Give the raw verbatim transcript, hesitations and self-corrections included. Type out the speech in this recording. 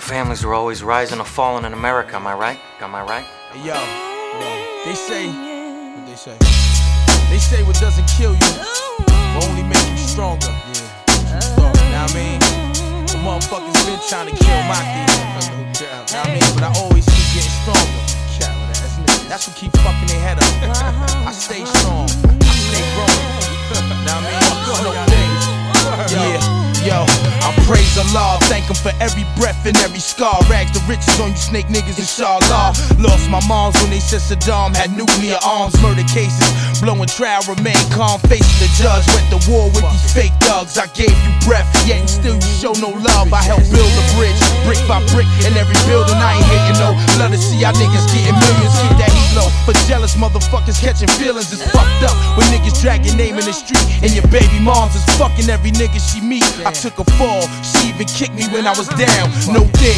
families are always rising or falling in America, am I right? Am I right? Hey, yo, yo, they say, what they say? They say what doesn't kill you will only make you stronger. Yeah, so, know what I mean? The motherfuckers been trying to kill my demons. Know what I mean? But I always keep getting stronger. That's what keep fucking their head up. I stay strong, I stay growing. Know what I mean? Yeah, yo, I praise Allah, thank him for every breath and every scar. Rags the riches on you snake niggas, inshallah. Lost my moms when they said Saddam had nuclear arms. Murder cases, blowing trial, remain calm, facing the judge. Went to war with these fake thugs. I gave you breath, yet and still you show no love. I helped build a bridge, brick by brick, in every building. I ain't hating no. Love to see y'all niggas getting millions, keep that heat low. For jealous motherfuckers catching feelings is fucked up. When niggas drag your name in the street and your baby moms is fucking every nigga she meet. I took a fall, she even kicked me when I was down. No dig.